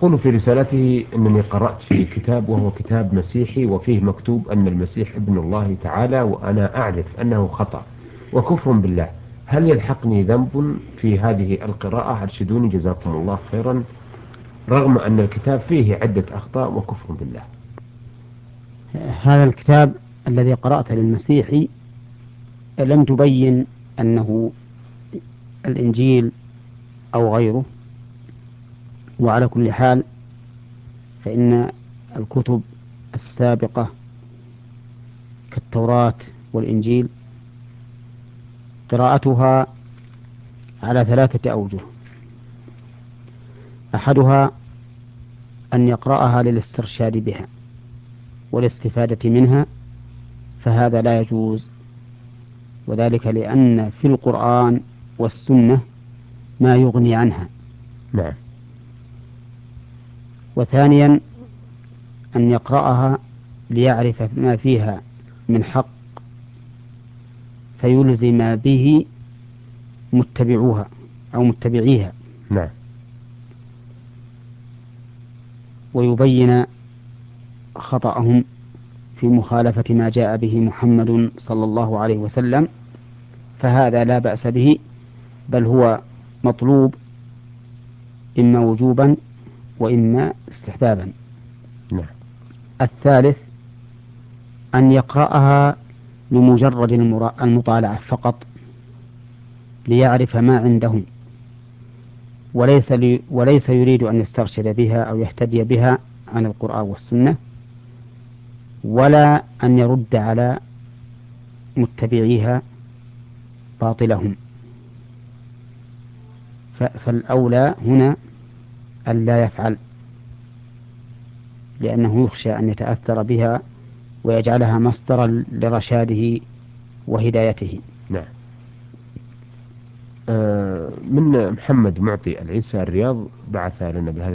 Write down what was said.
يقول في رسالته أنني قرأت في كتاب وهو كتاب مسيحي وفيه مكتوب أن المسيح ابن الله تعالى، وأنا أعرف أنه خطأ وكفر بالله. هل يلحقني ذنب في هذه القراءة؟ أرشدوني جزاكم الله خيرا، رغم أن الكتاب فيه عدة أخطاء وكفر بالله. هذا الكتاب الذي قرأته للمسيحي لم تبين أنه الإنجيل أو غيره، وعلى كل حال فإن الكتب السابقة كالتوراة والإنجيل قراءتها على 3 أوجه: أحدها أن يقرأها للاسترشاد بها والاستفادة منها، فهذا لا يجوز، وذلك لأن في القرآن والسنة ما يغني عنها. نعم. وثانيا أن يقرأها ليعرف ما فيها من حق فيلزم به متبعوها أو متبعيها، نعم. ويبين خطأهم في مخالفة ما جاء به محمد صلى الله عليه وسلم، فهذا لا بأس به، بل هو مطلوب إما وجوبا وإما استحبابا. نعم. الثالث أن يقرأها لمجرد المطالعة فقط ليعرف ما عندهم، وليس يريد أن يسترشد بها أو يهتدي بها عن القرآن والسنة، ولا أن يرد على متبعيها باطلهم. فالأولى هنا أن لا يفعل، لأنه يخشى أن يتأثر بها ويجعلها مصدرا لرشاده وهدايته. نعم. من محمد معطي العيسى الرياض بعث لنا بهذا